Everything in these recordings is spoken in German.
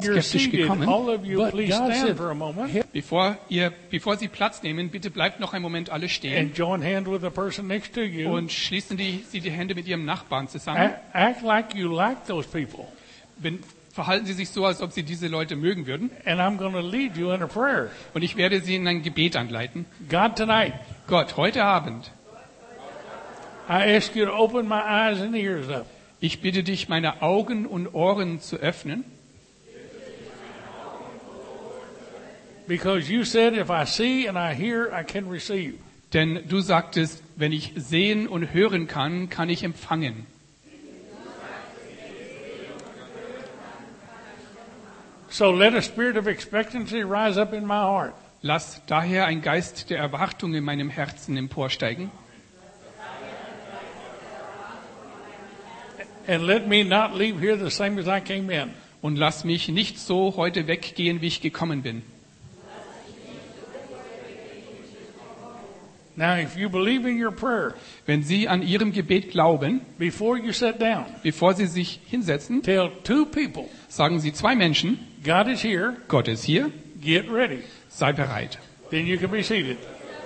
you're skeptisch seated, gekommen. all of you, But please God stand said, for a moment Bevor Sie Platz nehmen, bitte bleibt noch einen Moment alle stehen and join hands with the person next to you. und schließen Sie die Hände mit Ihrem Nachbarn zusammen. Act like you like those people. Verhalten Sie sich so, als ob Sie diese Leute mögen würden. And I'm going to lead you in a prayer. Und ich werde Sie in ein Gebet anleiten. God, tonight, Gott, heute Abend, I ask you to open my eyes and ears up. ich bitte dich, meine Augen und Ohren zu öffnen. Because you said if I see and I hear, I can receive. Denn du sagtest, wenn ich sehen und hören kann, kann ich empfangen. So let a spirit of expectancy rise up in my heart. Lass daher ein Geist der Erwartung in meinem Herzen emporsteigen. And let me not leave here the same as I came in. Und lass mich nicht so heute weggehen, wie ich gekommen bin. Now, if you believe in your prayer, Wenn Sie an Ihrem Gebet glauben, before you sit down, bevor Sie sich hinsetzen, tell two people, sagen Sie 2 Menschen, God is here, Gott ist hier, get ready. sei bereit. Then you can be seated.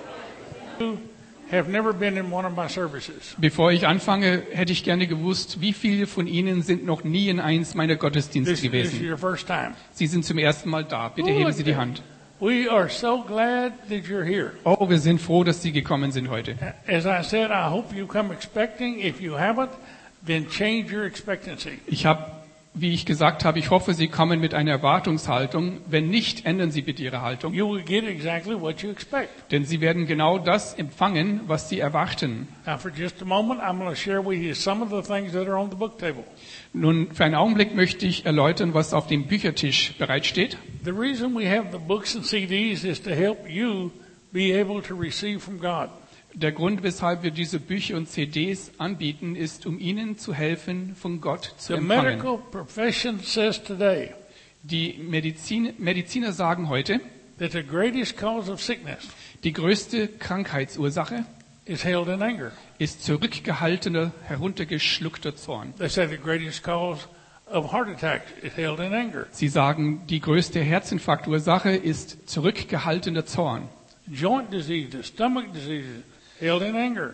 You have never been in one of my services. Bevor ich anfange, hätte ich gerne gewusst, wie viele von Ihnen sind noch nie in eins meiner Gottesdienste This is gewesen. your first time. Sie sind zum ersten Mal da. Bitte Oh, heben Sie die okay. Hand. We are so glad that you're here. Oh, wir sind froh, dass Sie gekommen sind heute. As I said, I hope you come expecting. If you haven't, then change your expectancy. Wie ich gesagt habe, ich hoffe, Sie kommen mit einer Erwartungshaltung. Wenn nicht, ändern Sie bitte Ihre Haltung. You will get exactly what you expect. Denn Sie werden genau das empfangen, was Sie erwarten. Now, for just a moment, I'm going to share with you some of the things that are on the book table. Nun, für einen Augenblick möchte ich erläutern, was auf dem Büchertisch bereitsteht. The reason we have the books and CDs is to help you be able to receive from God. Der Grund, weshalb wir diese Bücher und CDs anbieten, ist, um Ihnen zu helfen, von Gott zu The empfangen. medical profession says today Die Mediziner sagen heute, that the greatest cause of sickness die größte Krankheitsursache is held in anger. ist zurückgehaltener, heruntergeschluckter Zorn. They say the greatest cause of heart attacks is held in anger. Sie sagen, die größte Herzinfarktursache ist zurückgehaltener Zorn. Joint diseases, stomach diseases, held in anger.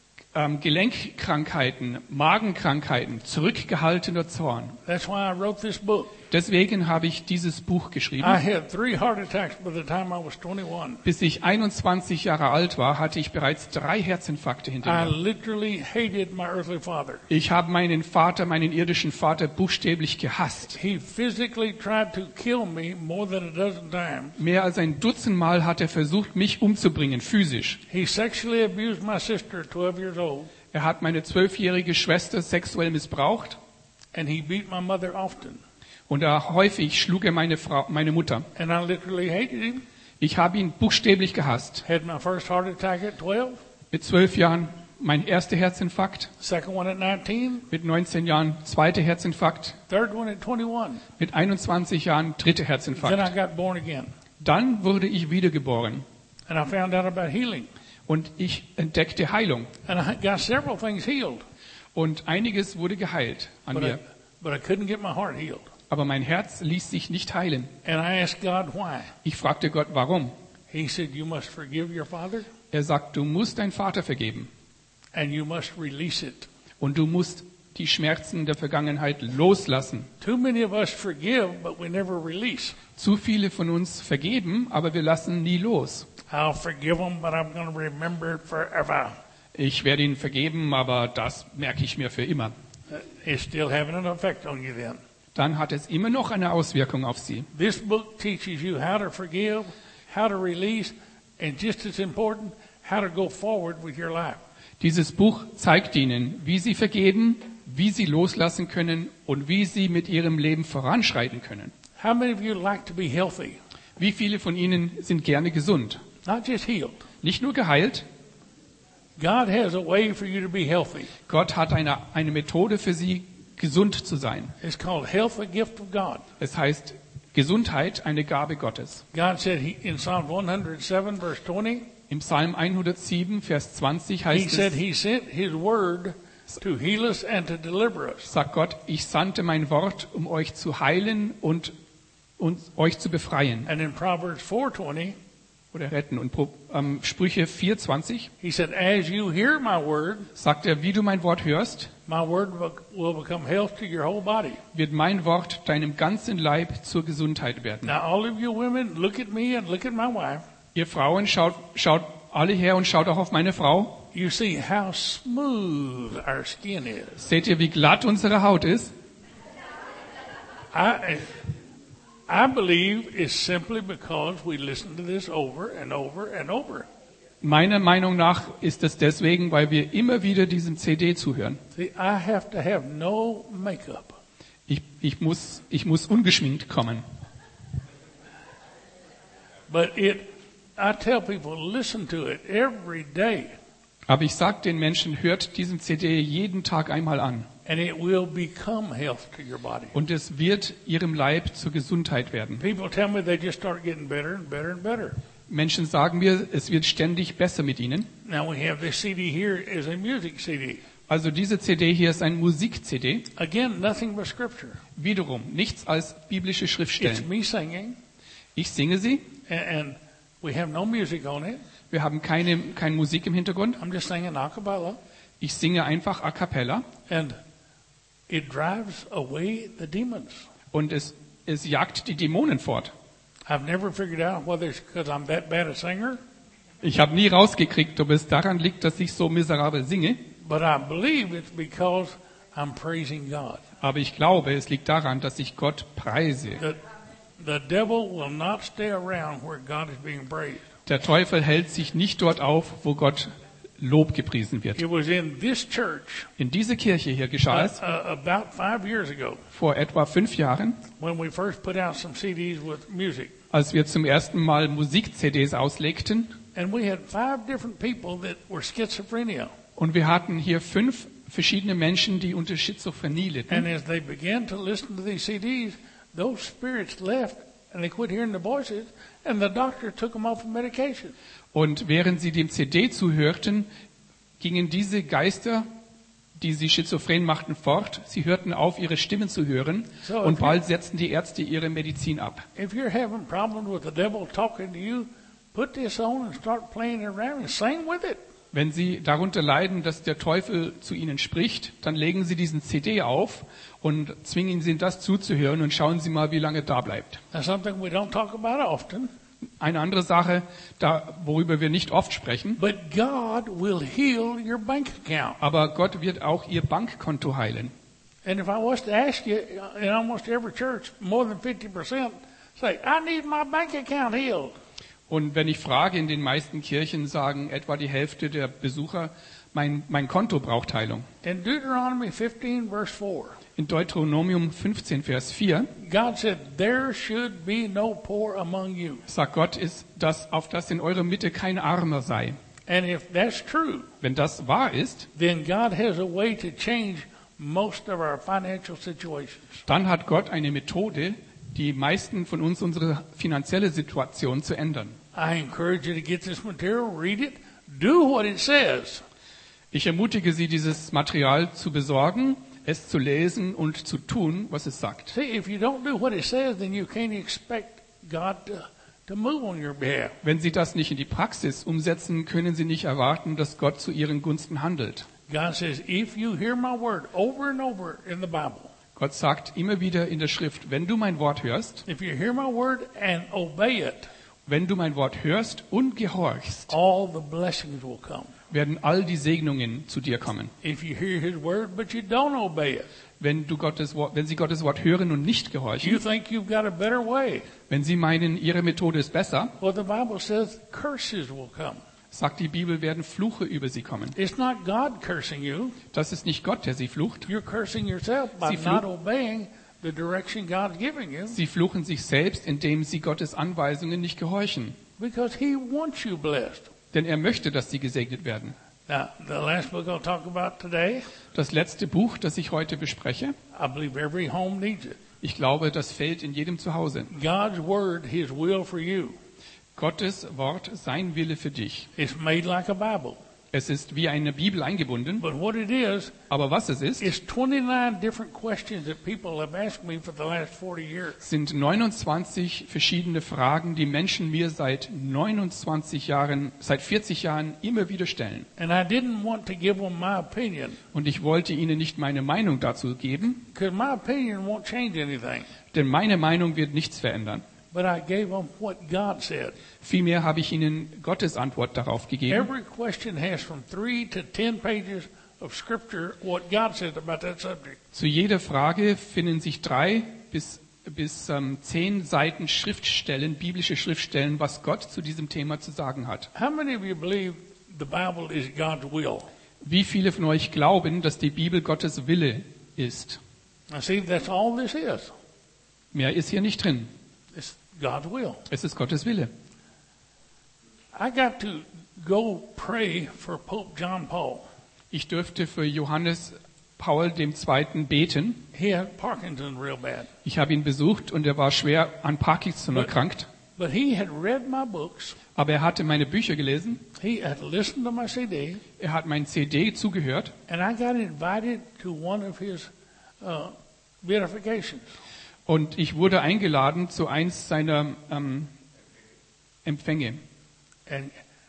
Gelenkkrankheiten, Magenkrankheiten, zurückgehaltener Zorn. That's why I wrote this book. Deswegen habe ich dieses Buch geschrieben. I had 3 heart attacks by the time I was 21. Bis ich 21 Jahre alt war, hatte ich bereits 3 Herzinfarkte hinter I mir. literally hated my earthly father. Ich habe meinen irdischen Vater, buchstäblich gehasst. He physically tried to kill me more than a dozen times. Mehr als ein Dutzend Mal hat er versucht, mich umzubringen, physisch. He sexually abused my sister, 12 years old, Er hat meine 12-jährige Schwester sexuell missbraucht and he beat my mother often. und häufig schlug er meine Mutter. And I literally hated him. Ich habe ihn buchstäblich gehasst. Had my first heart attack at 12, Mit 12 Jahren mein erster Herzinfarkt, second one at 19, mit 19 Jahren zweiter Herzinfarkt, third one at 21. mit 21 Jahren dritter Then I Herzinfarkt. got born again. Dann wurde ich wiedergeboren And I found out about healing. und ich entdeckte Heilung. And I got several things healed. Und einiges wurde geheilt an mir. But I couldn't get my heart healed. Aber mein Herz ließ sich nicht heilen. And I asked God why. Ich fragte Gott, warum? He said, you must forgive your father Er sagt, du musst deinen Vater vergeben. and you must release it. Und du musst die Schmerzen der Vergangenheit loslassen. Too many of us forgive, but we never release. Zu viele von uns vergeben, aber wir lassen nie los. I'll forgive them, but I'm going to remember it forever. Ich werde ihnen vergeben, aber das merke ich mir für immer. It's still having an effect on you then. Dann hat es immer noch eine Auswirkung auf sie. This book teaches you how to forgive, how to release, and just as important, how to go forward with your life. Dieses Buch zeigt ihnen, wie sie vergeben, wie sie loslassen können und wie sie mit ihrem Leben voranschreiten können. How many of you like to be healthy? Wie viele von ihnen sind gerne gesund? Not just healed. Nicht nur geheilt, God has a way for you to be healthy. Gott hat eine Methode für sie, gesund zu sein. It's called health, a gift of God. Es heißt Gesundheit, eine Gabe Gottes. God said in Psalm 107, verse 20, Im Psalm 107, Vers 20 He heißt said es, He sent His word to heal us and to deliver us. sagt Gott, ich sandte mein Wort, um euch zu heilen und euch zu befreien And in Proverbs 4:20, oder retten. Und Sprüche 4,20 he said, as you hear my word, sagt er, wie du mein Wort hörst, my word will become health to your whole body. wird mein Wort deinem ganzen Leib zur Gesundheit werden. Now, all of you women, look at me and look at my wife. Ihr Frauen, schaut alle her und schaut auch auf meine Frau. You see how smooth our skin is. Seht ihr, wie glatt unsere Haut ist? I believe it's simply because we listen to this over and over and over. Meiner Meinung nach ist es deswegen, weil wir immer wieder diesem CD zuhören. See, I have to have no makeup. Ich muss ungeschminkt kommen. But I tell people, listen to it every day, Aber ich sage den Menschen, hört diesen CD jeden Tag einmal an. and it will become health to your body. Und es wird ihrem Leib zur Gesundheit werden. People tell me they just start getting better and better and better. Menschen sagen mir, es wird ständig besser mit ihnen. Now we have this CD here is a music CD. Also diese CD hier ist ein Musik-CD. Again, nothing but scripture. Wiederum, nichts als biblische It's Schriftstellen. me singing, Ich singe sie. and we have no music on it. Wir haben keine Musik im Hintergrund. I'm just singing a cappella, Ich singe einfach a cappella. and it drives away the demons. Und es jagt die Dämonen fort. I've never figured out whether it's because I'm that bad a singer, Ich habe nie rausgekriegt, ob es daran liegt, dass ich so miserabel singe. but I believe it's because I'm praising God. Aber ich glaube, es liegt daran, dass ich Gott preise. The devil will not stay around where God is being praised. Der Teufel hält sich nicht dort auf, wo Gott Lob gepriesen wird. It was in this church In dieser Kirche hier geschah es about 5 years ago vor etwa 5 Jahren, when we first put out some CDs with music. als wir zum ersten Mal Musik-CDs auslegten. And we had 5 different people that were schizophrenia. Und wir hatten hier 5 verschiedene Menschen, die unter Schizophrenie litten. And as they began to listen to these CDs, those spirits left and they quit hearing the voices, and the doctor took them off of medication. Und während sie dem CD zuhörten, gingen diese Geister, die sie schizophren machten, fort. Sie hörten auf, ihre Stimmen zu hören. Und bald setzten die Ärzte ihre Medizin ab. If you're having problems with the devil talking to you, put this on and start playing it around and sing with it. Wenn Sie darunter leiden, dass der Teufel zu Ihnen spricht, dann legen Sie diesen CD auf und zwingen Sie das zuzuhören und schauen Sie mal, wie lange da bleibt. That's something we don't talk about often, Eine andere Sache, worüber wir nicht oft sprechen, but God will heal your bank account. aber Gott wird auch Ihr Bankkonto heilen. And if I was to ask you, in almost every church, more than 50% say, I need my bank account healed. Und wenn ich frage, in den meisten Kirchen sagen etwa die Hälfte der Besucher, mein Konto braucht Heilung. In Deuteronomy 15, verse 4, In Deuteronomium 15, Vers 4 God said, there should be no poor among you. sagt Gott, auf dass in eurer Mitte kein Armer sei. And if that's true, Wenn das wahr ist, then God has a way to change most of our financial situations. dann hat Gott eine Methode, die meisten von uns unsere finanzielle Situation zu ändern. I encourage you to get this material, read it, do what it says. Ich ermutige Sie, dieses Material zu besorgen, es zu lesen und zu tun, was es sagt. See, if you don't do what it says, then you can't expect God to move on your behalf. Wenn Sie das nicht in die Praxis umsetzen, können Sie nicht erwarten, dass Gott zu Ihren Gunsten handelt. God says, if you hear my word over and over in the Bible, Gott sagt immer wieder in der Schrift, wenn du mein Wort hörst, if you hear my word and obey it, wenn du mein Wort hörst und gehorchst, all the blessings will come. werden all die Segnungen zu dir kommen. If you hear his word but you don't obey it, Wenn Sie Gottes Wort hören und nicht you gehorchen, think you've got a better way. wenn Sie meinen, Ihre Methode ist besser, Well, the Bible says curses will come. sagt die Bibel, werden Fluche über Sie kommen. It's not God cursing you. Das ist nicht Gott, der Sie flucht. You're cursing yourself by Sie not obeying the direction God's giving you, Sie fluchen sich selbst, indem Sie Gottes Anweisungen nicht gehorchen. because he wants you blessed. Denn er möchte, dass Sie gesegnet werden. Now, the last book I'll talk about today, Das letzte Buch, das ich heute bespreche, I believe every home needs it. ich glaube, das fällt in jedem Zuhause. God's word, his will for you. Gottes Wort, sein Wille für dich. It's made like a Bible. Es ist wie eine Bibel eingebunden. But what it is Aber was es ist, 29 different questions that people have asked me for the last 40 years. sind 29 verschiedene Fragen, die Menschen mir seit 40 Jahren immer wieder stellen. And I didn't want to give them my opinion, Und ich wollte ihnen nicht meine Meinung dazu geben, because my opinion won't change anything. denn meine Meinung wird nichts verändern. But I gave them what God said. Vielmehr habe ich ihnen Gottes Antwort darauf gegeben. Every question has from 3 to 10 pages of scripture what God says about that subject. Zu jeder Frage finden sich 3 bis 10 Seiten Schriftstellen, biblische Schriftstellen, was Gott zu diesem Thema zu sagen hat. How many of you believe the Bible is God's will? Wie viele von euch glauben, dass die Bibel Gottes Wille ist? Now see, that's all this is. Mehr ist hier nicht drin. It's God's will. Es ist Gottes Wille. I got to go pray for Pope John Paul. Ich dürfte für Johannes Paul II. Beten. He had Parkinson's real bad. Ich habe ihn besucht und er war schwer an Parkinson erkrankt. But he had read my books. Aber er hatte meine Bücher gelesen. He had listened to my CD. Er hat mein CD zugehört. And I got invited to one of his beatifications. Und ich wurde eingeladen zu eins seiner Empfänge. And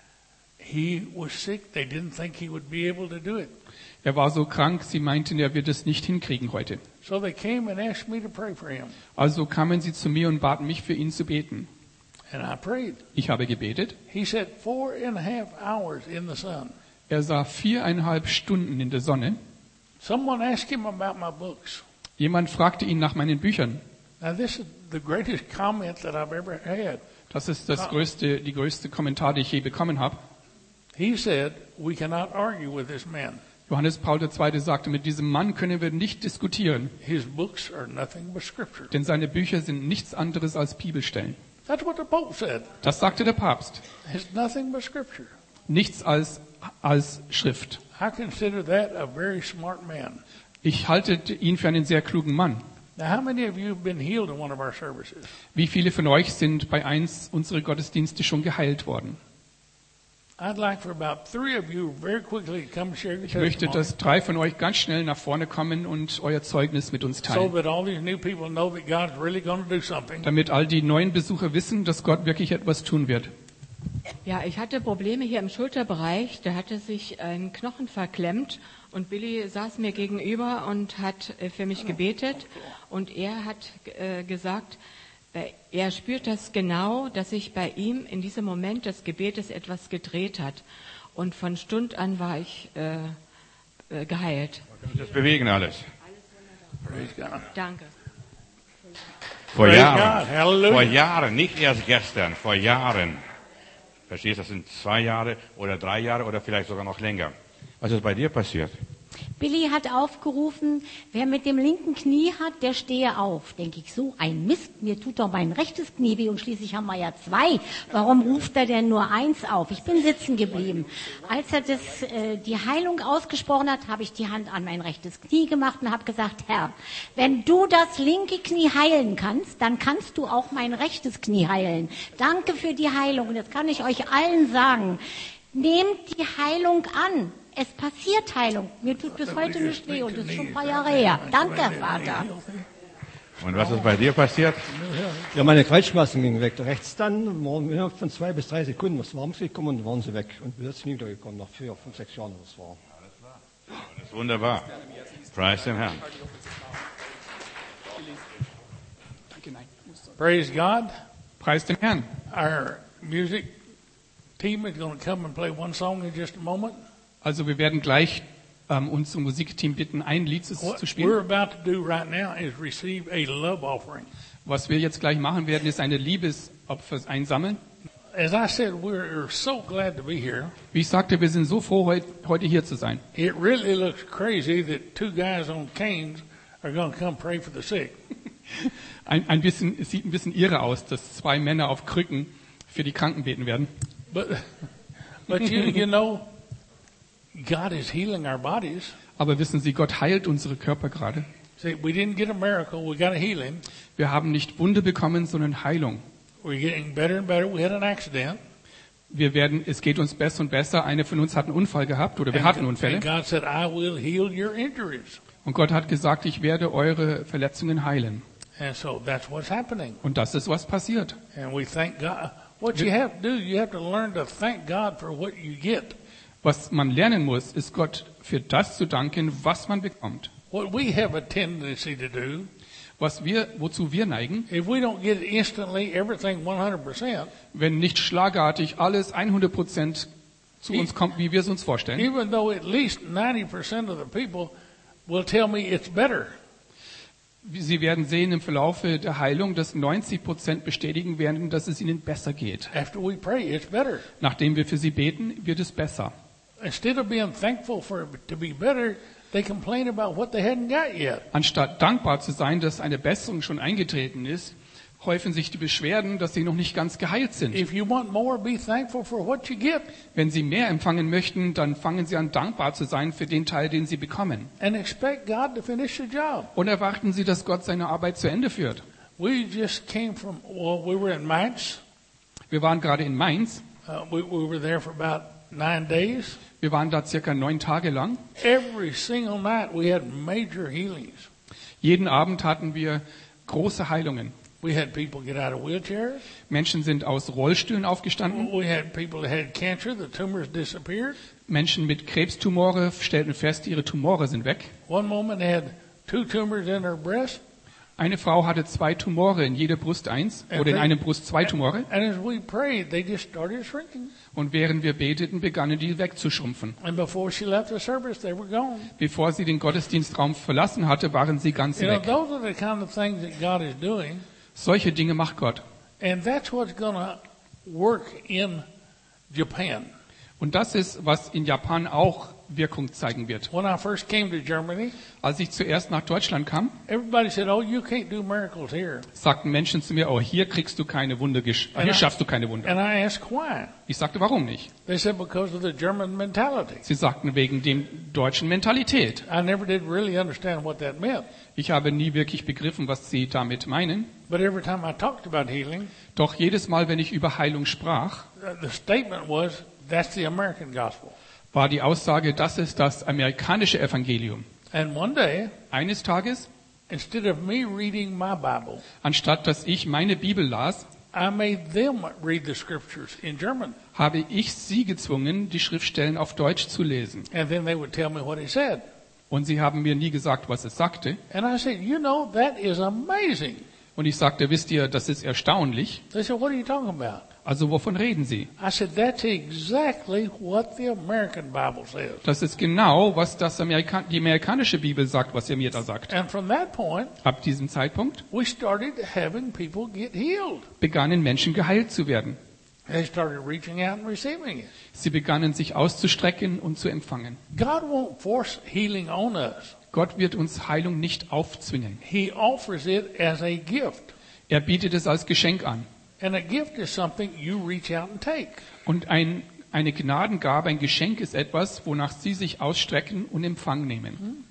he was sick. They didn't think he would be able to do it. Er war so krank, sie meinten, er wird es nicht hinkriegen heute. So they came and asked me to pray for him. Also kamen sie zu mir und baten mich, für ihn zu beten. And I prayed. Ich habe gebetet. He said 4.5 hours in the sun. Er sah 4,5 Stunden in der Sonne. Someone asked him about my books. Jemand fragte ihn nach meinen Büchern. Now this is the greatest comment that I've ever had. Das ist die größte Kommentar, die ich je bekommen habe. He said, we cannot argue with this man. Johannes Paul II. Sagte, mit diesem Mann können wir nicht diskutieren, His books are nothing but scripture. denn seine Bücher sind nichts anderes als Bibelstellen. That's what the Pope said. Das sagte der Papst. It's nothing but scripture. Nichts als Schrift. I consider that a very smart man. Ich halte ihn für einen sehr klugen Mann. Now, how many of you have been healed in one of our services? Wie viele von euch sind bei eins unserer Gottesdienste schon geheilt worden? I'd like for about 3 of you very quickly to come and share your Ich möchte, testimony, dass 3 von euch ganz schnell nach vorne kommen und euer Zeugnis mit uns so teilen. that all these new people know that God's really going to do something. Damit all die neuen Besucher wissen, dass Gott wirklich etwas tun wird. Ja, ich hatte Probleme hier im Schulterbereich. Da hatte sich ein Knochen verklemmt und Billy saß mir gegenüber und hat für mich gebetet. Und er hat gesagt, er spürt das genau, dass sich bei ihm in diesem Moment des Gebetes etwas gedreht hat. Und von Stund an war ich geheilt. Man kann das bewegen alles. Praise God. Danke. Vor Praise Jahren. God. Hallelujah. Vor Jahren, nicht erst gestern, vor Jahren. Verstehst du, das sind 2 Jahre oder 3 Jahre oder vielleicht sogar noch länger. Was ist bei dir passiert? Billy hat aufgerufen, wer mit dem linken Knie hat, der stehe auf. Denke ich, so ein Mist, mir tut doch mein rechtes Knie weh und schließlich haben wir ja 2. Warum ruft er denn nur 1 auf? Ich bin sitzen geblieben. Als er die Heilung ausgesprochen hat, habe ich die Hand an mein rechtes Knie gemacht und habe gesagt, Herr, wenn du das linke Knie heilen kannst, dann kannst du auch mein rechtes Knie heilen. Danke für die Heilung. Und jetzt kann ich euch allen sagen, nehmt die Heilung an. Es passiert Heilung. Mir tut bis heute nicht weh und das ist schon ein paar Jahre her. Danke, Vater. Und was ist bei dir passiert? Ja, meine Kreuzschmerzen gingen weg. Rechts dann, innerhalb von 2 bis 3 Sekunden was warm gekommen und waren sie weg. Und bis jetzt wiedergekommen, nach 4, 5, 6 Jahren das war. Das ist wunderbar. Preis den Herrn. Praise God. Preis den Herrn. Our music team is going to come and play one song in just a moment. Also wir werden gleich unser Musikteam bitten, ein Lied zu What we're spielen. about to do right now is receive a love offering. Was wir jetzt gleich machen werden, ist eine Liebesopfer einsammeln. As I said, we're so glad to be here. Wie ich sagte, wir sind so froh, heute hier zu sein. It really looks crazy that 2 guys on canes are going to come pray for the sick. Es sieht ein bisschen irre aus, dass 2 Männer auf Krücken für die Kranken beten werden. But you know, God is healing our bodies. Aber wissen Sie, Gott heilt unsere Körper gerade. See, we didn't get a miracle, we got a healing. Wir haben nicht Wunder bekommen, sondern Heilung. We're getting better and better. We had an accident. Es geht uns besser und besser. Eine von uns hat einen Unfall gehabt oder wir hatten Unfälle. And God said, I will heal your injuries. Und Gott hat gesagt, ich werde eure Verletzungen heilen. And so that's what's happening. Und das ist, was passiert. And we thank God. What you have to do, you have to learn to thank God for what you get. Was man lernen muss, ist Gott für das zu danken, was man bekommt. What we have a tendency to do, Wozu wir neigen, if we don't get instantly everything 100%, wenn nicht schlagartig alles 100% zu uns kommt, wie wir es uns vorstellen, even though at least 90% of the people will tell me it's better. Sie werden sehen im Verlaufe der Heilung, dass 90% bestätigen werden, dass es ihnen besser geht. After we pray, it's better. Nachdem wir für sie beten, wird es besser. Instead of being thankful for it to be better, they complain about what they hadn't got yet. Anstatt dankbar zu sein, dass eine Besserung schon eingetreten ist, häufen sich die Beschwerden, dass sie noch nicht ganz geheilt sind. If you want more, be thankful for what you get Wenn sie mehr empfangen möchten, dann fangen sie an, dankbar zu sein für den Teil, den sie bekommen. and expect God to finish the job. Und erwarten sie, dass Gott seine Arbeit zu Ende führt. We just came from, we were in Mainz. Wir waren gerade in Mainz. We were there for about 9 days. Wir waren da circa 9 Tage lang. Every single night we had major healings. Jeden Abend hatten wir große Heilungen. We had people get out of wheelchairs. Menschen sind aus Rollstühlen aufgestanden. We had people that had cancer, the tumors disappeared. Menschen mit Krebstumore stellten fest, ihre Tumore sind weg. One woman had 2 tumors in her breast. Eine Frau hatte 2 Tumore, in jeder Brust 1 oder in einer Brust 2 Tumore. And as we prayed, they just started shrinking. Und während wir beteten, begannen die wegzuschrumpfen. And before she left the service, they were gone. Bevor sie den Gottesdienstraum verlassen hatte, waren sie ganz You know, weg. those are the kind of things that God is doing. Solche Dinge macht Gott. And that's what's going to work in Japan. Und das ist, was in Japan auch Wirkung zeigen wird. When I first came to Germany, Als ich zuerst nach Deutschland kam, everybody said, oh, you can't do miracles here. sagten Menschen zu mir, oh, hier kriegst du keine Wunder, hier schaffst du keine Wunder. And I asked why. Ich sagte, warum nicht? They said, because of the German mentality. Sie sagten, wegen dem deutschen Mentalität. I never did really understand what that meant. Ich habe nie wirklich begriffen, was sie damit meinen. But every time I talked about healing, Doch jedes Mal, wenn ich über Heilung sprach, the statement was, that's the American gospel. war die Aussage, das ist das amerikanische Evangelium. And one day, Eines Tages, instead of me reading my Bible, anstatt dass ich meine Bibel las, I made them read the scriptures in German. habe ich sie gezwungen, die Schriftstellen auf Deutsch zu lesen. And then they would tell me what he said. Und sie haben mir nie gesagt, was es sagte. And I said, you know, that is amazing. Und ich sagte, wisst ihr, das ist erstaunlich. They said, what are you talking about? Also wovon reden Sie? I said, that's exactly what the American Bible says. Das ist genau, was die amerikanische Bibel sagt, was er mir da sagt. And from that point, Ab diesem Zeitpunkt we started having people get healed. begannen Menschen geheilt zu werden. They started reaching out and receiving it. Sie begannen sich auszustrecken und zu empfangen. God won't force healing on us. Gott wird uns Heilung nicht aufzwingen. He offers it as a gift. Er bietet es als Geschenk an. And a gift is something you reach out and take. Und eine Gnadengabe, ein Geschenk ist etwas, wonach Sie sich ausstrecken und Empfang nehmen.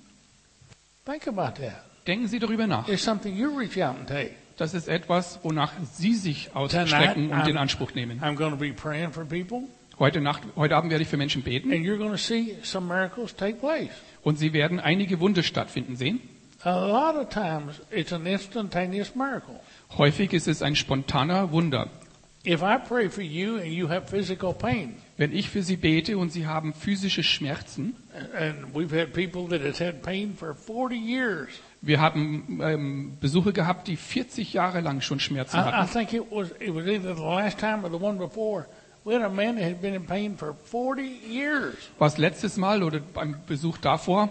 Think about that. Denken Sie darüber nach. It's something you reach out and take. Das ist etwas, wonach Sie sich ausstrecken und in Anspruch nehmen. I'm going to be praying for people, Heute Abend werde ich für Menschen beten and you're going to see some miracles take place. und Sie werden einige Wunder stattfinden sehen. A lot of times, it's an instantaneous miracle. Häufig ist es ein spontaner Wunder. If I pray for you and you have physical pain, Wenn ich für Sie bete und Sie haben physische Schmerzen, and we've had people that has had pain for 40 years. wir haben Besucher gehabt, die 40 Jahre lang schon Schmerzen I hatten. think it was either the last time or the one before. We had a man that had been in pain for 40 years. Was letztes Mal oder beim Besuch davor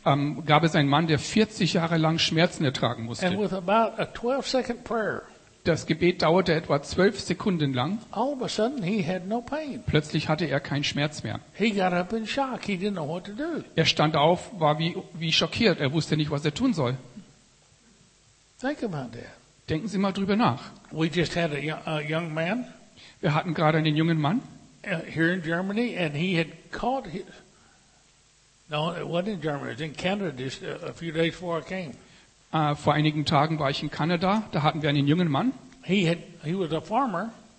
gab es einen Mann, der 40 Jahre lang Schmerzen ertragen And musste. with about a 12-second prayer, Das Gebet dauerte etwa 12 Sekunden lang. all of a sudden he had no pain. Plötzlich hatte er keinen Schmerz mehr. He got up in shock. He didn't know what to do. Er stand auf, war wie schockiert. Er wusste nicht, was er tun soll. Think about that. Denken Sie mal drüber nach. We just had a young man Wir hatten gerade einen jungen Mann here in Germany, and he had caught his. No, it wasn't in Germany. It was in Canada just a few days before I came. Vor einigen Tagen war ich in Kanada. Da hatten wir einen jungen Mann. He was a farmer,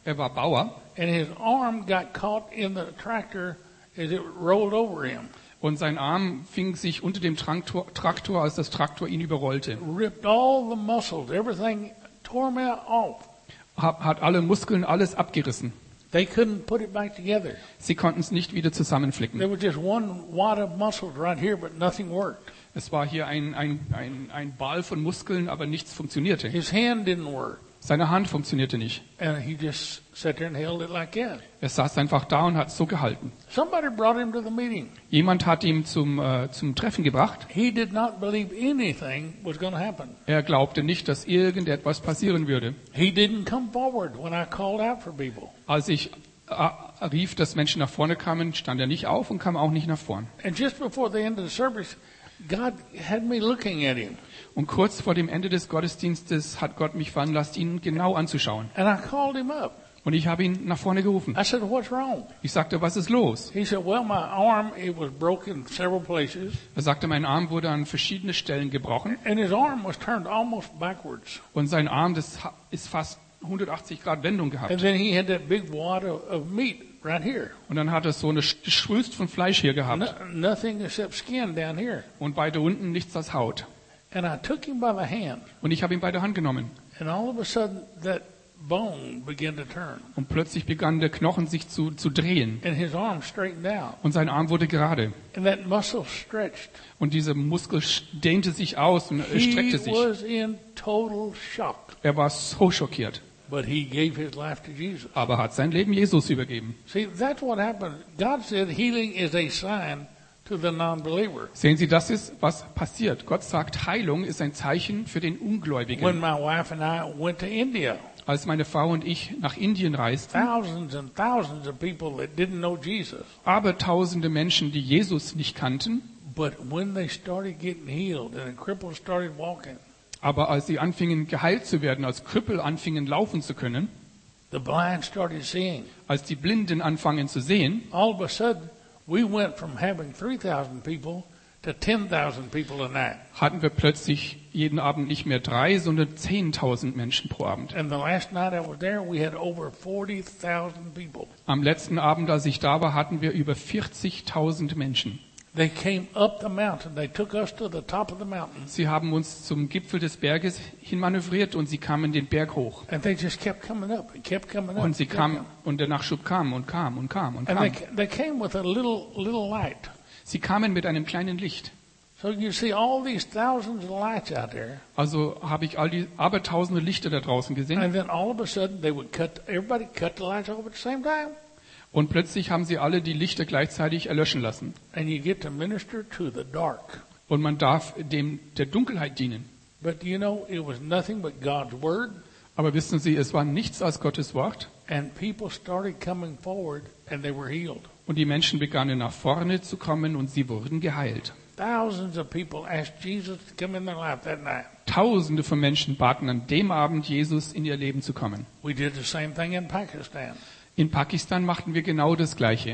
Er war Bauer and his arm got caught in the tractor as it rolled over him. und sein Arm fing sich unter dem Traktor, als das Traktor ihn überrollte. Ripped all the muscles, everything tore him off. Hat alle Muskeln, alles abgerissen. They couldn't put it back together. Sie konnten es nicht wieder zusammenflicken. There was just one wad of muscles right here, but nothing worked. Es war hier ein Ball von Muskeln, aber nichts funktionierte. His hand didn't work. Seine Hand funktionierte nicht. And he just sat there and held it like that. Er saß einfach da und hat so gehalten. Somebody brought him to the meeting. Jemand hat ihn zum Treffen gebracht. He did not believe anything was going to happen. Er glaubte nicht, dass irgendetwas passieren würde. He didn't come forward when I called out for people. Als ich rief, dass Menschen nach vorne kamen, stand er nicht auf und kam auch nicht nach vorn. And just before the end of the service, God had me looking at him. Und kurz vor dem Ende des Gottesdienstes hat Gott mich veranlasst, ihn genau anzuschauen. And I called him up. Und ich habe ihn nach vorne gerufen. I said, "What's wrong?" Ich sagte, was ist los? He said, "Well, my arm, it was broken in several places, Er sagte, mein Arm wurde an verschiedene Stellen gebrochen. and his arm was turned almost backwards. Und sein Arm, das ist fast 180 Grad Wendung And gehabt. then he had that big wad of meat right here. Und dann hat er so eine Schwülst von Fleisch hier gehabt. Nothing except skin down here. Und weiter unten nichts als Haut. And I took him by the hand, Und ich habe ihn bei der Hand genommen. and all of a sudden that bone began to turn, Und plötzlich begann der Knochen sich zu drehen. and his arm straightened out, Und sein Arm wurde gerade. and that muscle stretched. Und dieser Muskel dehnte sich aus und He streckte sich. was in total shock, Er war so schockiert. but he gave his life to Jesus. Aber hat sein Leben Jesus übergeben. See, that's what happened. God said healing is a sign to the non-believer. Sehen Sie, das ist, was passiert. Gott sagt, Heilung ist ein Zeichen für den When Ungläubigen. my wife and I went to India, Als meine Frau und ich nach Indien reisten, thousands and thousands of people that didn't know Jesus. aber tausende Menschen, die Jesus nicht kannten, But when they started getting healed and the cripples started walking, aber als sie anfingen geheilt zu werden, als Krüppel anfingen laufen zu können, the blind started seeing. als die Blinden anfangen zu sehen, All of a sudden, we went from having 3,000 people to 10,000 people a night. hatten wir plötzlich jeden Abend nicht mehr 3, sondern 10.000 Menschen pro Abend. And the last night I was there, we had over 40,000 people. Am letzten Abend, als ich da war, hatten wir über 40.000 Menschen. They came up the mountain. They took us to the top of the mountain. Sie haben uns zum Gipfel des Berges hinmanövriert und sie kamen den Berg hoch. And they just kept coming up and kept coming up. Und sie kept kamen coming. und der Nachschub kam und kam und kam und And kam. they came with a little light. Sie kamen mit einem kleinen Licht. So you see all these thousands of lights out there. Also habe ich all die abertausende Lichter da draußen gesehen. And then all of a sudden they would everybody cut the lights off at the same time. Und plötzlich haben sie alle die Lichter gleichzeitig erlöschen lassen. And you get to minister to the dark. Und man darf der Dunkelheit dienen. But you know, it was nothing but God's word. Aber wissen Sie, es war nichts als Gottes Wort. And people started coming forward and they were healed. Und die Menschen begannen nach vorne zu kommen und sie wurden geheilt. Thousands of people asked Jesus to come in their life that night. Tausende von Menschen baten an dem Abend, Jesus in ihr Leben zu kommen. We did the same thing in Pakistan. In Pakistan machten wir genau das Gleiche.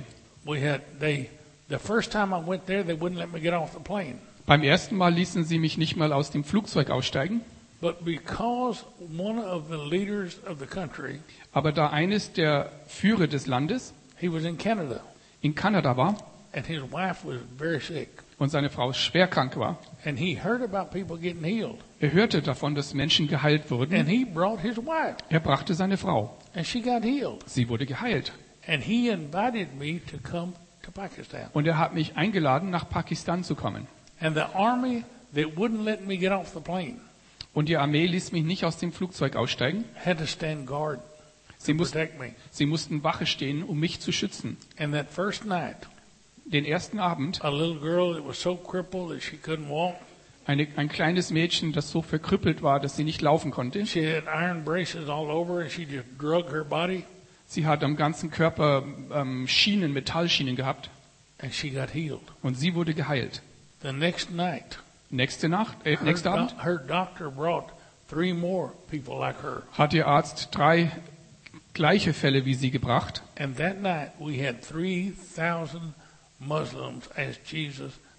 The first time I went there, they wouldn't let me get off the plane. Beim ersten Mal ließen sie mich nicht mal aus dem Flugzeug aussteigen. But because one of the leaders of the country, Aber da eines der Führer des Landes he was in Canada, in Kanada war and his wife was very sick, und seine Frau schwer krank war, and he heard about people getting healed, er hörte davon, dass Menschen geheilt and wurden. he brought his wife, Er brachte seine Frau. and she got healed. Sie wurde geheilt. And he invited me to come to Pakistan. Und er hat mich eingeladen, nach Pakistan zu kommen. And the army that wouldn't let me get off the plane Und die Armee ließ mich nicht aus dem Flugzeug aussteigen. had to stand guard Sie to mussten, protect me. sie mussten Wache stehen, um mich zu schützen. And that first night, Den ersten Abend, a little girl that was so crippled that she couldn't walk, ein kleines Mädchen, das so verkrüppelt war, dass sie nicht laufen konnte. she had iron braces all over, and she just drug her body, Sie hat am ganzen Körper Schienen, Metallschienen gehabt. and she got healed. Und sie wurde geheilt. The next night, Nächster Abend her doctor brought 3 more people like her. hat ihr Arzt 3 gleiche Fälle wie sie gebracht. And that night, we had 3,000 Muslims ask Jesus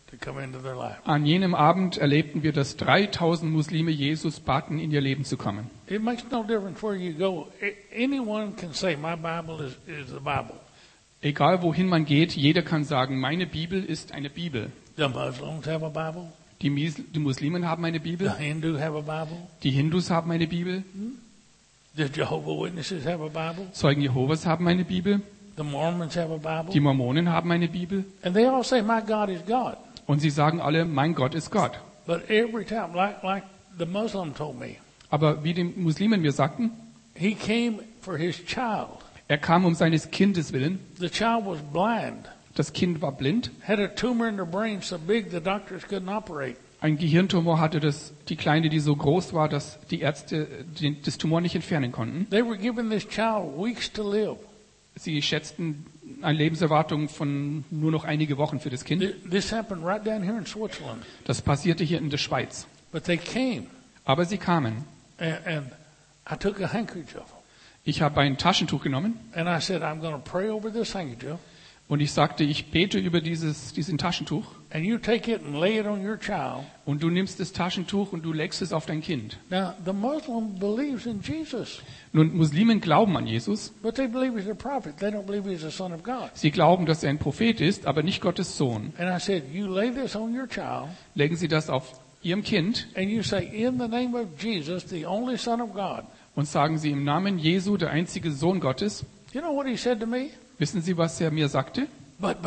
to come into their life. An jenem Abend erlebten wir, dass 3000 Muslime Jesus baten, in ihr Leben zu kommen. It makes no difference where you go. Anyone can say, my Bible is the Bible. Egal wohin man geht, jeder kann sagen, meine Bibel ist eine Bibel. The Muslims have a Bible. Die Muslimen haben eine The Bibel. Hindu have a Bible. Die Hindus haben eine Bibel. The Jehovah's Witnesses have a Bible. Zeugen Jehovas haben eine Bibel. The Mormons have a Die Bible. Mormonen haben eine Bibel. And they all say, my God is God. Und sie sagen alle, mein Gott ist Gott. But every time, like the Muslim told me, Aber wie die Muslimen mir sagten, he came for his child. er kam um seines Kindes willen. The child was blind, Das Kind war blind. had a tumor in the brain so big the doctors couldn't operate. Ein Gehirntumor hatte die Kleine, die so groß war, dass die Ärzte das Tumor nicht entfernen konnten. They were giving this child weeks to live. Sie schätzten eine Lebenserwartung von nur noch einige Wochen für das Kind. This happened right down here in Switzerland. Das passierte hier in der Schweiz. But they came, Aber sie kamen. and I took a handkerchief, Ich habe ein Taschentuch genommen and I said, I'm going to pray over this handkerchief, und ich sagte, ich bete über diesen Taschentuch and you take it and lay it on your child. und du nimmst das Taschentuch und du legst es auf dein Kind. Now, the Muslim believes in Jesus, Nun, Muslimen glauben an Jesus. but they believe he's a prophet. They don't believe he's the Son of God. Sie glauben, dass er ein Prophet ist, aber nicht Gottes Sohn. And I said, you lay this on your child, Legen Sie das auf Ihrem Kind and you say, in the name of Jesus, the only Son of God. und sagen Sie im Namen Jesu, der einzige Sohn Gottes. You know what he said to me? Wissen Sie, was er mir sagte? But,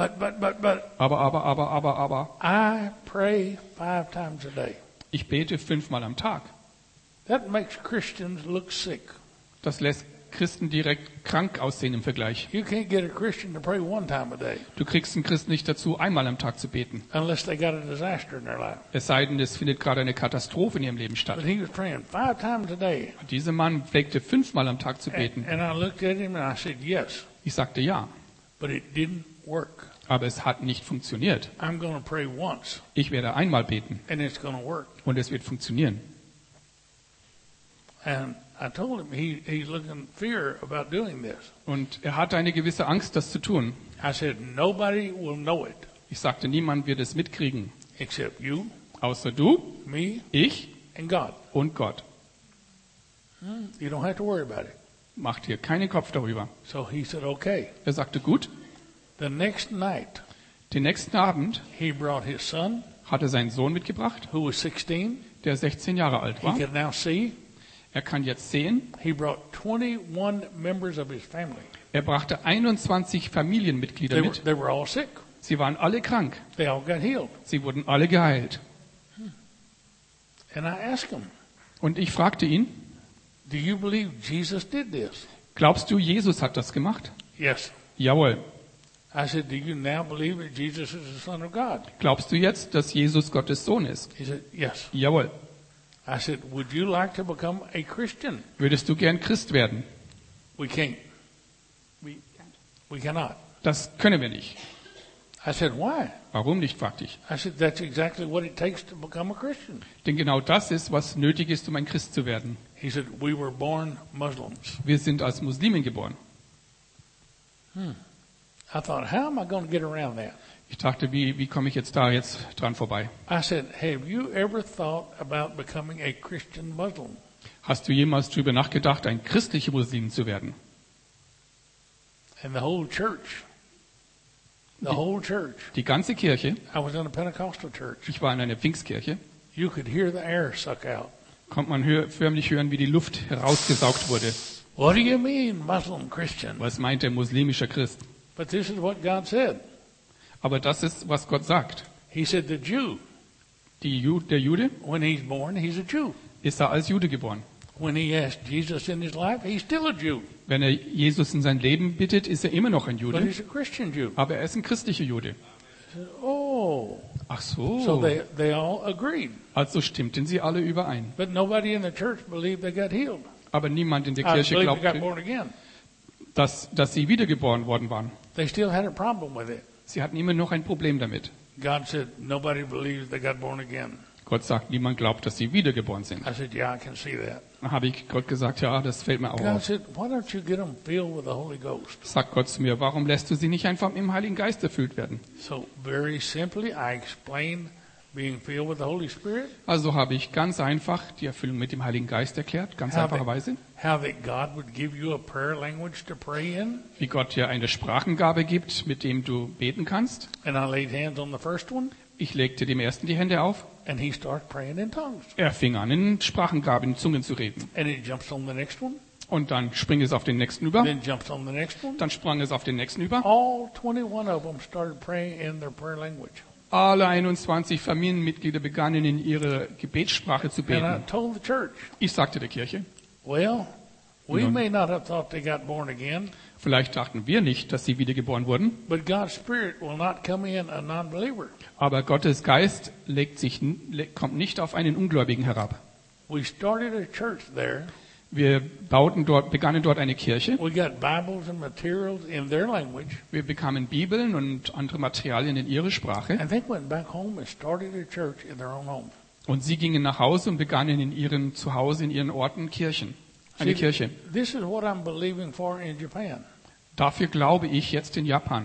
Aber. I pray 5 times a day. Ich bete 5-mal am Tag. That makes Christians look sick. Das lässt Christen direkt krank aussehen im Vergleich. You can't get a Christian to pray 1 time a day Du kriegst einen Christen nicht dazu, einmal am Tag zu beten. unless they got a disaster in their life. Es sei denn, es findet gerade eine Katastrophe in ihrem Leben statt. But he was praying 5 times a day. Dieser Mann pflegte 5-mal am Tag zu beten. And I looked at him and I said, yes, Ich sagte ja, but it didn't work. aber es hat nicht funktioniert. I'm going to pray once Ich werde einmal beten and it's going to work. und es wird funktionieren. And I told him he's looking fear about doing this. Und er hatte eine gewisse Angst, das zu tun. I said, nobody will know it Ich sagte, niemand wird es mitkriegen, except you, außer du, me, ich and God. und Gott. You don't have to worry about it. Macht dir keinen Kopf darüber. So he said, okay. Er sagte, gut. The next night, Den nächsten Abend he brought his son, hat er seinen Sohn mitgebracht, who was 16. der 16 Jahre alt He war. could now see. Er kann jetzt sehen. He brought 21 members of his family. Er brachte 21 Familienmitglieder mit. They were all sick. Sie waren alle krank. They all got healed. Sie wurden alle geheilt. And I asked him, Und ich fragte ihn, do you believe Jesus did this? glaubst du, Jesus hat das gemacht? Yes. Jawohl. I said, do you now believe that Jesus is the Son of God? Glaubst du jetzt, dass Jesus Gottes Sohn ist? He said, yes. Jawohl. I said, would you like to become a Christian? Würdest du gern Christ werden? We can't. We cannot. Das können wir nicht. I said, why? Warum nicht, fragte ich. I said, that's exactly what it takes to become a Christian. Denn genau das ist, was nötig ist, um ein Christ zu werden. He said, we were born Muslims. Wir sind als Muslimen geboren. I thought, how am I going to get around that? Ich dachte, wie komme ich jetzt da jetzt dran vorbei? I said, have you ever thought about becoming a Christian Muslim? Hast du jemals darüber nachgedacht, ein christlicher Muslim zu werden? And the whole church, Die ganze Kirche, I was in a Pentecostal church. ich war in einer Pfingstkirche, You could hear the air suck out. konnte man förmlich hören, wie die Luft herausgesaugt wurde. What do you mean, Muslim Christian? Was meint der muslimischer Christ? But this is what God said. Aber das ist, was Gott sagt. He said the Jew, Der Jude when he's born, he's a Jew. ist da als Jude geboren. When he has Jesus in his life, he's still a Jew. Wenn er Jesus in sein Leben bittet, ist er immer noch ein But Jude. he's a Christian Jew. Aber er ist ein christlicher Jude. Oh. Ach So so. they all agreed. Also stimmten sie alle überein. But nobody in the church believed they got healed. Aber niemand in der I Kirche believe they got glaubte, born again. dass sie wiedergeboren worden waren. They still had a problem with it. Sie hatten immer noch ein Problem damit. God said, nobody believes they got born again. Gott sagt, niemand glaubt, dass sie wiedergeboren sind. I said, yeah, I can see that. Dann habe ich Gott gesagt, ja, das fällt mir auch God auf. said, why don't you get them filled with the Holy Ghost? Sagt Gott zu mir, warum lässt du sie nicht einfach mit dem Heiligen Geist erfüllt werden? So very simply, I explained being filled with the Holy Spirit. Also habe ich ganz einfach die Erfüllung mit dem Heiligen Geist erklärt, ganz einfacherweise. How that God would give you a prayer language to pray in. Wie Gott dir eine Sprachengabe gibt, mit dem du beten kannst. And I laid hands on the first one, Ich legte dem ersten die Hände auf. and he started praying in tongues. Er fing an, in Sprachengaben, in Zungen zu reden. And it jumps on the next one, Und dann spring es auf den nächsten über. then jumps on the next one. Dann sprang es auf den nächsten über. All 21 of them started praying in their prayer language. Alle 21 Familienmitglieder begannen in ihre Gebetssprache zu And I beten. told the church, Ich sagte der Kirche, well, we Ja. may not have thought they got born again, vielleicht dachten wir nicht, dass sie wiedergeboren wurden, but God's Spirit will not come in a non-believer. aber Gottes Geist kommt nicht auf einen Ungläubigen herab. We started a church there. Wir begannen dort eine Kirche. We got Bibles and materials in their language, Wir bekamen Bibeln und andere Materialien in ihre Sprache. and they went back home and started a church in their own home. Und sie gingen nach Hause und begannen in ihren Zuhause, in ihren Orten Kirchen. Eine See, Kirche. This is what I'm believing for in Japan. Dafür glaube ich jetzt in Japan.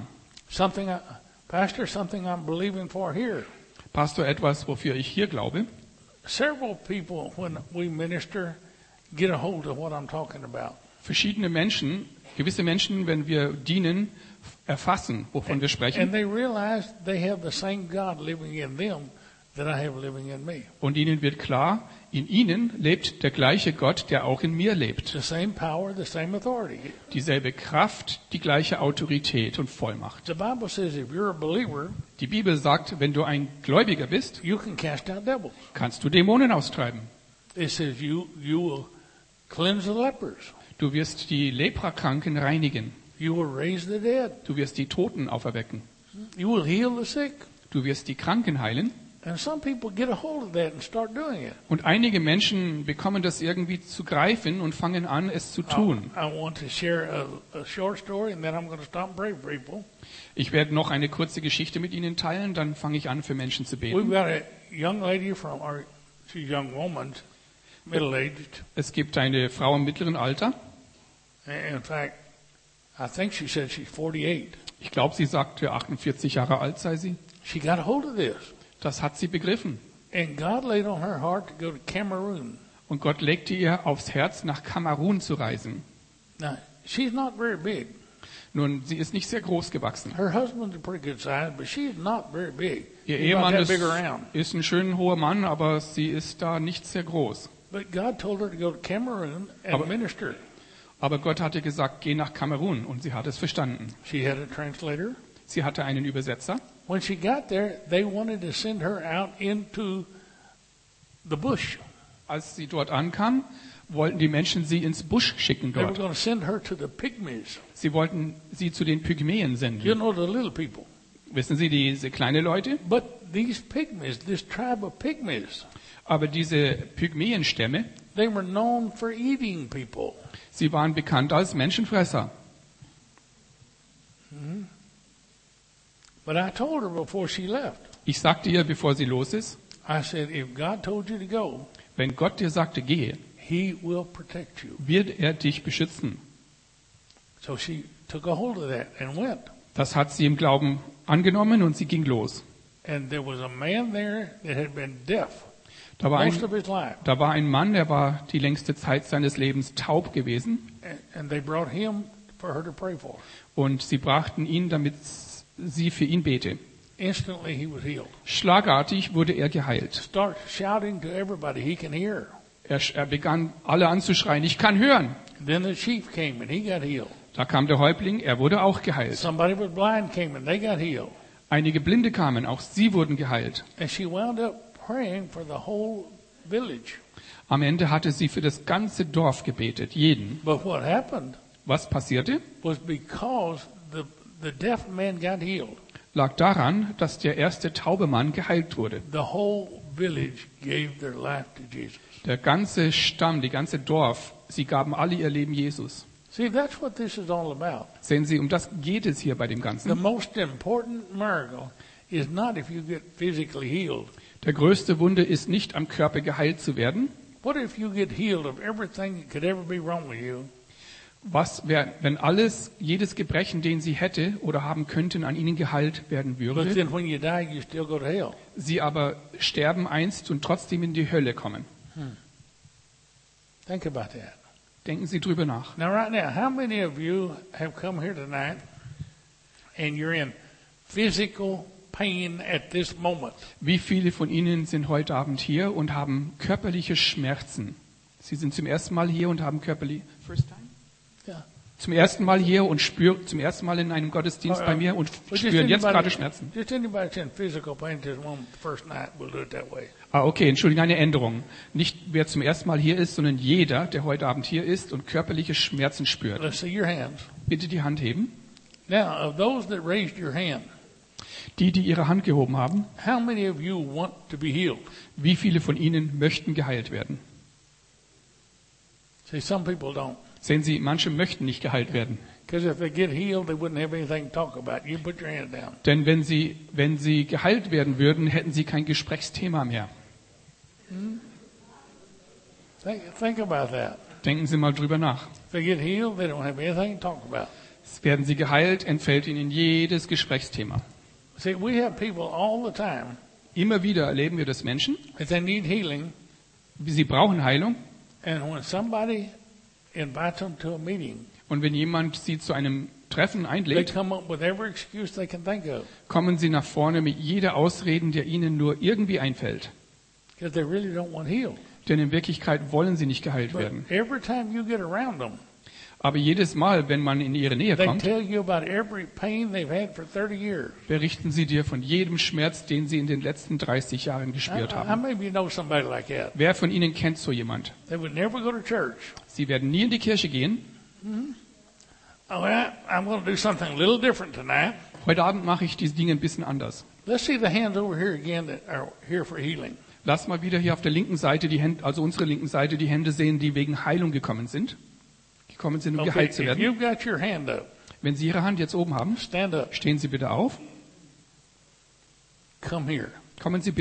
Pastor, something I'm believing for here. Pastor, etwas, wofür ich hier glaube. Several people, when we minister, get a hold of what I'm talking about. Verschiedene Menschen, gewisse Menschen, wenn wir dienen, erfassen, wovon wir And sprechen. they realize they have the same God living in them that I have living in me. Und ihnen wird klar, in ihnen lebt der gleiche Gott, der auch in mir lebt. The same power, the same authority. Dieselbe Kraft, die gleiche Autorität und Vollmacht. The Bible says if you're a believer, Die Bibel sagt, wenn du ein Gläubiger bist, you can cast out devils. kannst du Dämonen austreiben. It says you will cleanse the lepers. Du wirst die Leprakranken reinigen. You will raise the dead. Du wirst die Toten auferwecken. You will heal the sick. Du wirst die Kranken heilen. And some people get a hold of that and start doing it. Und einige Menschen bekommen das irgendwie zu greifen und fangen an, es zu tun. I want to share a short story, and then I'm going to stop and pray for people. Ich werde noch eine kurze Geschichte mit Ihnen teilen, dann fange ich an, für Menschen zu We've beten. got a young lady she's a young woman, middle-aged. Es gibt eine Frau im mittleren Alter. In fact, I think she said she's 48. Ich glaube, sie sagte, 48 Jahre alt sei sie. She got a hold of this. Das hat sie begriffen. And God laid on her heart to go to Cameroon. Und Gott legte ihr aufs Herz, nach Kamerun zu reisen. Now, she's not very big. Nun, sie ist nicht sehr groß gewachsen. Her husband's a pretty good size, but she's not very big. Ihr He's not Ehemann that big around. ist ein schön hoher Mann, aber sie ist da nicht sehr groß. But God told her to go to Cameroon and Aber- minister. Aber Gott hatte gesagt, geh nach Kamerun. Und sie hat es verstanden. She had a translator. Sie hatte einen Übersetzer. When she got there, they wanted to send her out into the bush. Als sie dort ankam, wollten die Menschen sie ins Busch schicken They were dort. going to send her to the pygmies. Sie wollten sie zu den Pygmäen You senden. know, the little people. Wissen Sie, diese kleine Leute? But these pygmies, this tribe of pygmies, Aber diese Pygmäenstämme, they were known for eating people. sie waren bekannt als Menschenfresser. But I told her before she left, Ich sagte ihr, bevor sie los ist, I said, if God told you to go, wenn Gott dir sagte, gehe, He will protect you. wird er dich beschützen. So she took a hold of that and went. Das hat sie im Glauben angenommen und sie ging los. And there was a man there that had been deaf Da war most of ein, his life. da war ein Mann, der war die längste Zeit seines Lebens taub gewesen. And they brought him for her to pray for. Und sie brachten ihn, damit sie für ihn bete. Instantly he was healed. Schlagartig wurde er geheilt. Start shouting to everybody he can hear. Er begann alle anzuschreien, ich kann hören. Then the chief came and he got healed. Da kam der Häuptling, er wurde auch geheilt. Somebody was blind came and they got healed. Einige Blinde kamen, auch sie wurden geheilt. And she wound up praying for the whole village. Am Ende hatte sie für das ganze Dorf gebetet, jeden. But what happened Was passierte? was because the deaf man got healed, Lag daran, dass der erste taube Mann geheilt wurde. the whole village gave their life to Jesus. Der ganze Stamm, die ganze Dorf, sie gaben alle ihr Leben Jesus. See, that's what this is all about. Sehen Sie, um das geht es hier bei dem The Ganzen. most important miracle is not if you get physically healed, Der größte Wunder ist nicht am Körper geheilt zu werden, What if you get healed of everything that could ever be wrong with you? Was wäre, wenn jedes Gebrechen, den sie hätte oder haben könnten, an ihnen geheilt werden But würde, then when you die, you still go to hell. sie aber sterben einst und trotzdem in die Hölle kommen? Think about that. Denken Sie drüber nach. Now, right now, how many of you have come here tonight and you're in physical pain at this moment? Wie viele von Ihnen sind heute Abend hier und haben körperliche Schmerzen? Sie sind zum ersten Mal hier und haben körperliche... First time? Yeah. Zum ersten Mal hier und spüren zum ersten Mal in einem Gottesdienst bei mir und spüren jetzt gerade Schmerzen. Just anybody that's in physical pain just one first night, we'll do it that way. Okay, Entschuldigung, eine Änderung. Nicht wer zum ersten Mal hier ist, sondern jeder, der heute Abend hier ist und körperliche Schmerzen spürt. Let's see your hands. Bitte die Hand heben. Now, of those that raised your hand, Die ihre Hand gehoben haben, how many of you want to be healed? wie viele von Ihnen möchten geheilt werden? See, some people don't. Sehen Sie, manche möchten nicht geheilt werden. Because if they get healed, they wouldn't have anything to talk about. You put your hand down. Denn wenn sie geheilt werden würden, hätten sie kein Gesprächsthema mehr. Think about that. Denken Sie mal drüber nach. If they get healed, they don't have anything to talk about. Werden sie geheilt, entfällt ihnen jedes Gesprächsthema. See, we have people all the time Immer wieder erleben wir das Menschen, that they need healing, sie brauchen Heilung. and when somebody invites them to a meeting, Und wenn jemand sie zu einem Treffen they einlädt, come up with every excuse they can think of kommen sie nach vorne mit jeder Ausreden, der ihnen nur irgendwie einfällt. because they really don't want healed. Denn in Wirklichkeit wollen sie nicht geheilt But werden. every time you get around them, Aber jedes Mal, wenn man in ihre Nähe they kommt, tell you about every pain they've had for 30 years. berichten sie dir von jedem Schmerz, den sie in den letzten 30 Jahren gespürt How haben. many of you know somebody like that? Wer von Ihnen kennt so jemand? They would never go to church. Sie werden nie in die Kirche gehen. Oh, well, I'm going to do something a little different tonight. Heute Abend mache ich diese Dinge ein bisschen anders. Let's see the hands over here again that are here for healing. Lass mal wieder hier auf der linken Seite die Hände, also unsere linken Seite, die Hände sehen, die wegen Heilung gekommen sind, um Okay, geheilt zu if werden. you've got your hand up, Wenn Sie Ihre Hand jetzt oben haben, stand up. stehen Sie bitte auf. Come here. Kommen Sie bitte